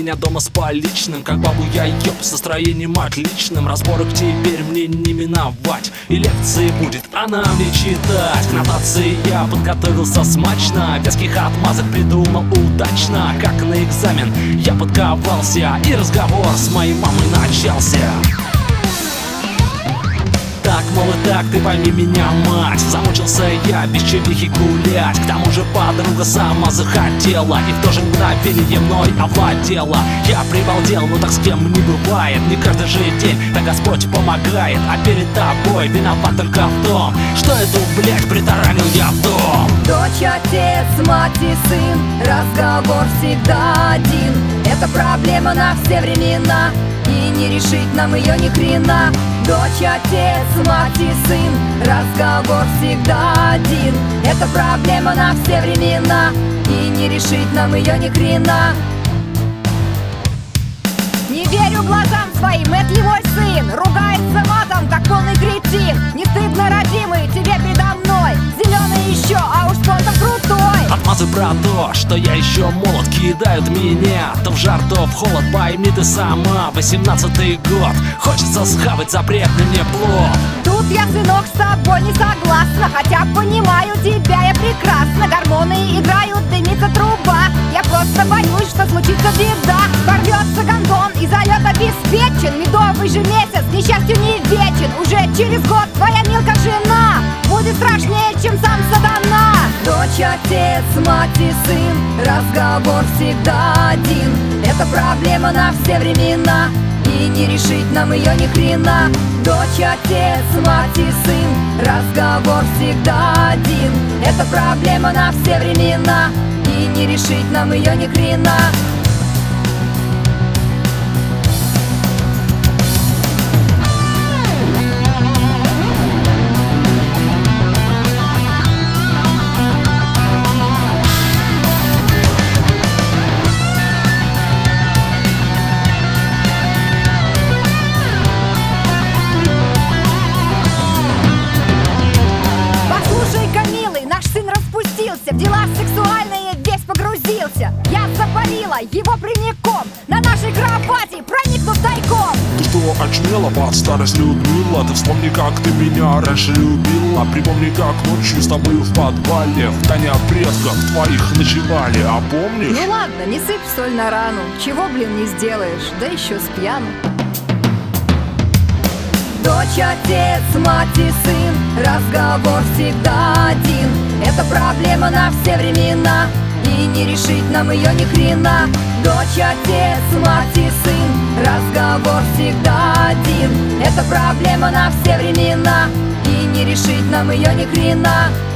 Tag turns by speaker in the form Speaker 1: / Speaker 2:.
Speaker 1: меня дома с поличным, как бабу я ёб с настроением отличным. Разборок теперь мне не миновать, и лекции будет она мне читать. К нотации я подготовился смачно, веских отмазок придумал удачно. Как на экзамен я подковался, и разговор с моей мамой начался. Так, мол, и так, ты пойми меня, мать. Замучился я без чевихи гулять. К тому же подруга сама захотела, и в то же мгновение мной овладела. Я прибалдел, но так с кем не бывает. Не каждый же день, да Господь помогает. А перед тобой виноват только в том, что эту, блядь, притаранил я в дом.
Speaker 2: Дочь, отец, мать и сын, разговор всегда один. Это проблема на все времена, и не решить нам ее ни хрена. Дочь, отец, мать и сын, разговор всегда один. Это проблема на все времена, и не решить нам ее ни хрена. Не верю глазам своим, это его сын. Ругается матом, как полный кретин. Не стыдно, родимый, тебе передо мной. Зеленый еще, а уж он-то крутой.
Speaker 1: Отмазы про то, что я еще молод, кидают меня то в жар, то в холод. Пойми ты сама, 18-й год, хочется схавать запретный мне плод.
Speaker 2: Тут я, сынок, с тобой не согласна, хотя понимаю тебя я прекрасно. Гормоны играют, дымится труба. Я просто боюсь, что случится беда. Порвется гондон и залет обеспечен. Медовый же месяц к несчастью не вечен. Уже через год твоя милка жена будет страшнее, чем сам сатана. Дочь, отец, мать и сын, разговор всегда один. Это проблема на все времена, и не решить нам ее ни хрена. Дочь, отец, мать и сын, разговор всегда один. Это проблема на все времена, и не решить нам ее ни хрена. В дела сексуальные весь погрузился. Я запалила его прямиком на нашей кровати, проникнув тайком.
Speaker 3: Ты что, очумела под старость, Людмила? Ты вспомни, как ты меня раньше любила. Припомни, как ночью с тобой в подвале в тайне от предков твоих ночевали, а помнишь?
Speaker 2: Ну ладно, не сыпь соль на рану. Чего, блин, не сделаешь, да еще с пьяну. Дочь, отец, мать и сын, разговор всегда один. Это проблема на все времена, и не решить нам ее ни хрена. Дочь, отец, мать и сын, разговор всегда один. Это проблема на все времена, и не решить нам ее ни хрена.